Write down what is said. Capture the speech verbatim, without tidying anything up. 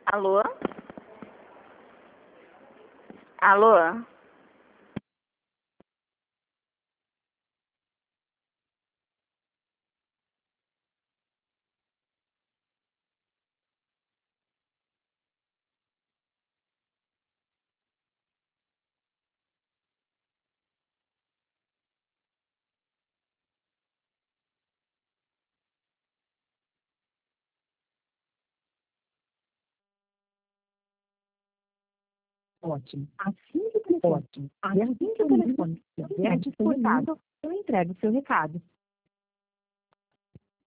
Alô? Alô? Ótimo. Assim que o telefone, ótimo. Assim que o telefone estiver disponível, eu entrego o seu recado.